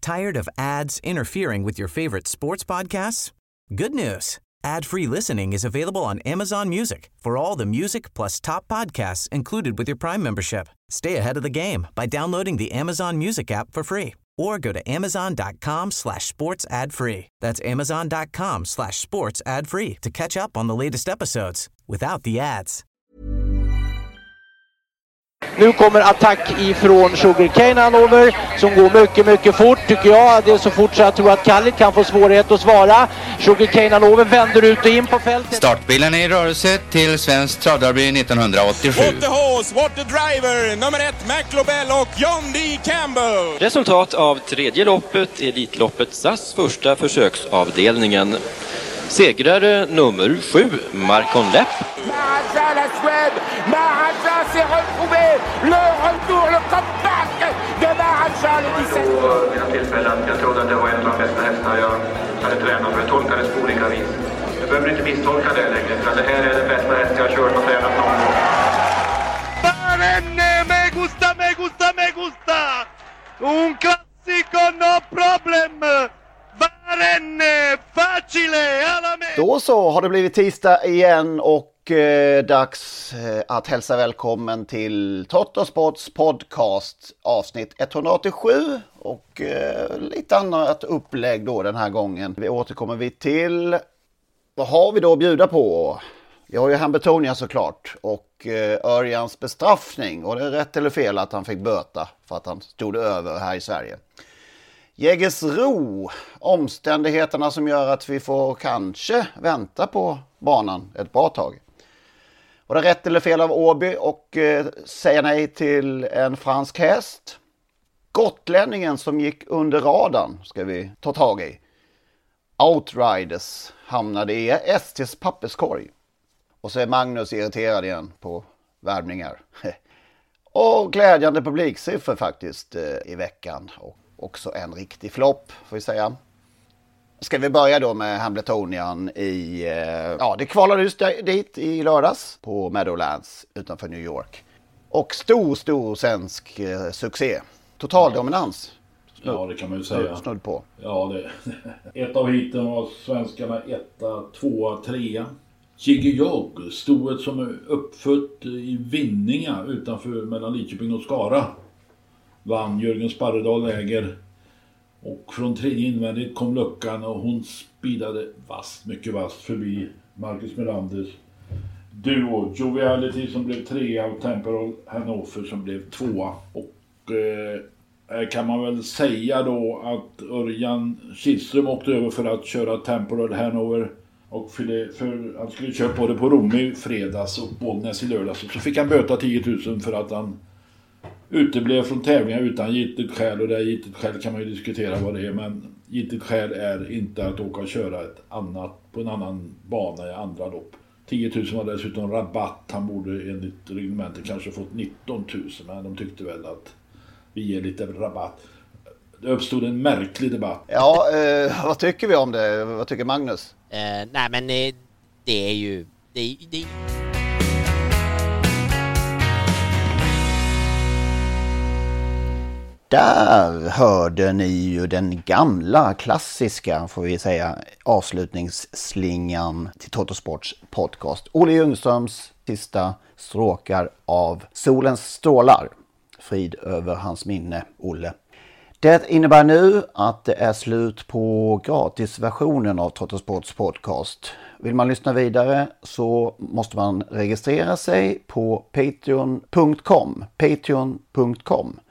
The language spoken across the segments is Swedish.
Tired of ads interfering with your favorite sports podcasts? Good news. Ad-free listening is available on Amazon Music for all the music plus top podcasts included with your Prime membership. Stay ahead of the game by downloading the Amazon Music app for free or go to amazon.com/sports ad free. That's amazon.com/sports ad free to catch up on the latest episodes without the ads. Nu kommer attack ifrån Sugarcane Hanover som går mycket fort tycker jag. Det är så fort så jag tror att Kallit kan få svårighet att svara. Sugarcane Hanover vänder ut och in på fältet. Startbilen är i rörelse till Svensk Travderby 1987. What the horse, what the driver, nummer 1 McLobell och John D. Campbell. Resultat av tredje loppet, Elitloppet SAS första försöksavdelningen. Segrare nummer 7, Marcon Lepp. Maharaja, la Suède, Maharaja s'est retrouvé, le retour, le comeback de Maharaja, le 17. Vid några tillfällen, jag trodde att det var en av de bästa hästar jag hade tränat, för jag tolkade det på olika vis. Jag behöver inte misstolka det längre, för det här är den bästa häst jag har kört och tränat någon gång. Barenne, me gusta! Un classico, no problem! Barenne, facile, alla me! Då så har det blivit tisdag igen och dags att hälsa välkommen till Trottosports podcast avsnitt 187 och lite annat upplägg då den här gången. Vi återkommer vi till, vad har vi då att bjuda på? Vi har ju Hamiltonia såklart och Örjans bestraffning, och det är rätt eller fel att han fick böta för att han stod över här i Sverige. Jägersro, omständigheterna som gör att vi får kanske vänta på banan ett bra tag. Och det är rätt eller fel av Åby och säga nej till en fransk häst. Gotlänningen som gick under radarn ska vi ta tag i. Outriders hamnade i STs papperskorg. Och så är Magnus irriterad igen på värvningar. Och glädjande publiksiffror faktiskt i veckan. Och också en riktig flopp får vi säga. Ska vi börja då med Hamiltonian i... det kvalade just dit i lördags på Meadowlands utanför New York. Och stor svensk succé. Total dominans. Ja, det kan man ju säga. Snudd på. Ja, ett av hiten var svenskarna 1, 2, 3. Jiggy Jog, stoet som är uppfött i Vinninga utanför mellan Lidköping och Skara. Vann Jörgen Sparredal läger. Och från tredje invändigt kom luckan och hon speedade mycket vasst förbi Marcus Melanders duo. Joviality som blev 3 och Temporal Hanover som blev 2. Och kan man väl säga då att Örjan Kihlström åkte över för att köra Temporal Hanover. Och för han skulle köra på det på Rom i fredags och Bollnäs i lördags. Så fick han böta 10 000 för att han uteblev från tävlingar utan giltigt skäl. Och det giltigt skäl kan man ju diskutera vad det är. Men giltigt skäl är inte att åka och köra på en annan bana i andra lopp. 10 000 var dessutom rabatt. Han borde enligt reglementet kanske fått 19 000. Men de tyckte väl att vi ger lite rabatt. Det uppstod en märklig debatt. Ja, vad tycker vi om det? Vad tycker Magnus? Nej men det är ju... Där hörde ni ju den gamla klassiska, får vi säga, avslutningsslingan till Trottosports podcast. Olle Ljungströms sista stråkar av Solens strålar. Frid över hans minne, Olle. Det innebär nu att det är slut på gratisversionen av Trottosports podcast. Vill man lyssna vidare så måste man registrera sig på patreon.com. Patreon.com.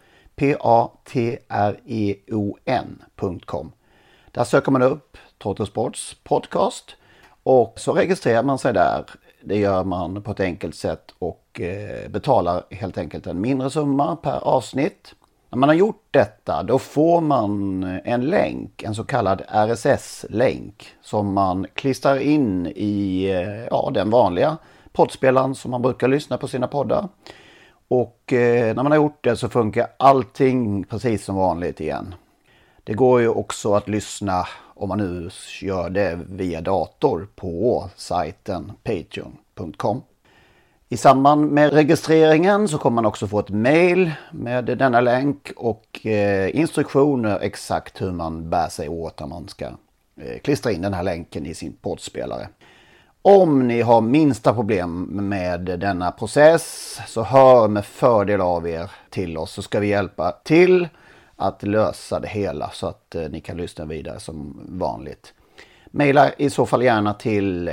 patreon.com. Där söker man upp Trottosports podcast och så registrerar man sig där. Det gör man på ett enkelt sätt och betalar helt enkelt en mindre summa per avsnitt. När man har gjort detta då får man en länk, en så kallad RSS-länk som man klistrar in i den vanliga poddspelaren som man brukar lyssna på sina poddar. Och när man har gjort det så funkar allting precis som vanligt igen. Det går ju också att lyssna om man nu gör det via dator på sajten patreon.com. I samband med registreringen så kommer man också få ett mail med denna länk och instruktioner exakt hur man bär sig åt när man ska klistra in den här länken i sin poddspelare. Om ni har minsta problem med denna process så hör med fördel av er till oss, så ska vi hjälpa till att lösa det hela så att ni kan lyssna vidare som vanligt. Maila i så fall gärna till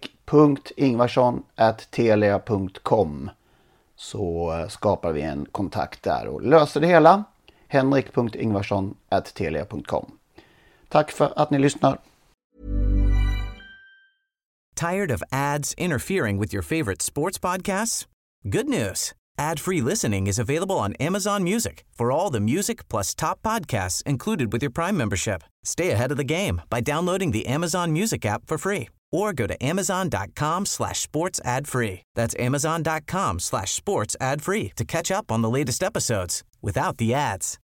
henrik.ingvarsson@telia.com så skapar vi en kontakt där och löser det hela. henrik.ingvarsson@telia.com. Tack för att ni lyssnar. Tired of ads interfering with your favorite sports podcasts? Good news. Ad-free listening is available on Amazon Music for all the music plus top podcasts included with your Prime membership. Stay ahead of the game by downloading the Amazon Music app for free or go to amazon.com/sports ad free. That's amazon.com/sports ad free to catch up on the latest episodes without the ads.